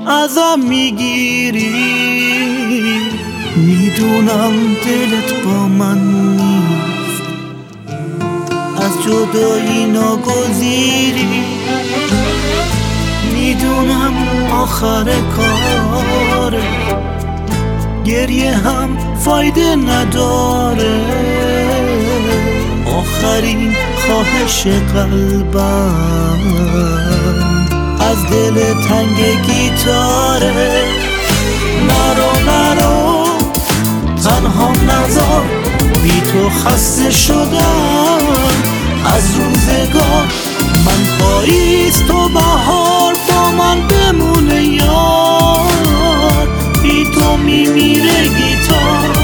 ازم میگیری. میدونم دلت با من نیست، از جدایی ناگزیری. میدونم آخر کاره، گریه هم فایده نداره. آخرین خواهش قلبم از دل تنگ گیتاره. نرو تنها نذار، بی تو خسته شدم از روزگار. من پاییز تو بهار، با من بمونه یار. بی تو میمیره گیتار.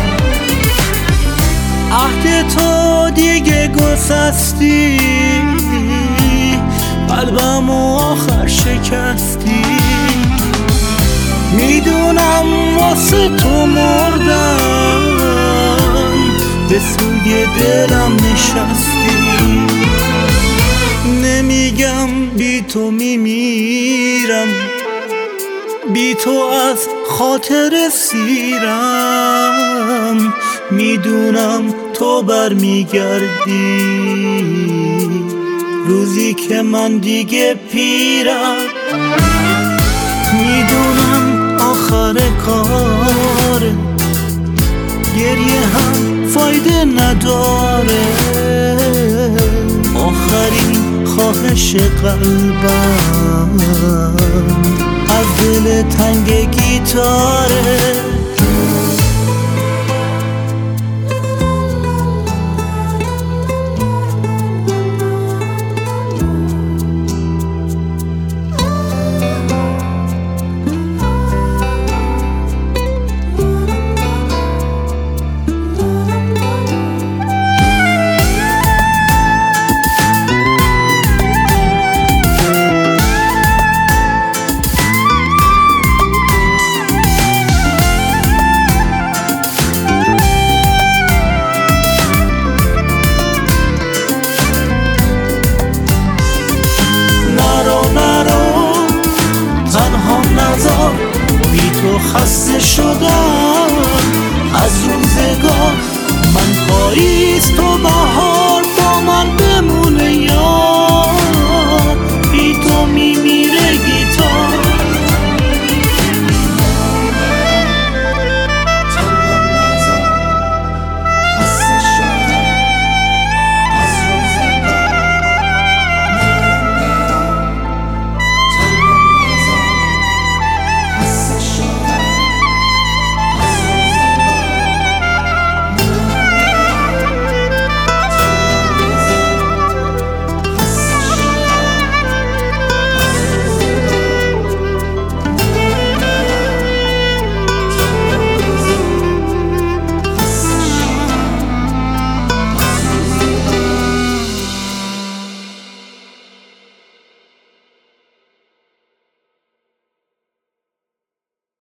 عهد تو دیگه گسستی، قلبمو آخر شکستی. میدونم واسه تو مردم، به سوی دلم نشستی. نمیگم بی تو میمیرم، بی تو از خاطر سیرم. میدونم تو برمیگردی، روزی که من دیگه پیرم. میدونم آخر کاره، گریه هم فایده نداره. آخرین خواهش قلبم از دل تنگ گیتاره. بی تو خسته شدم از روزگار. من پاییز تو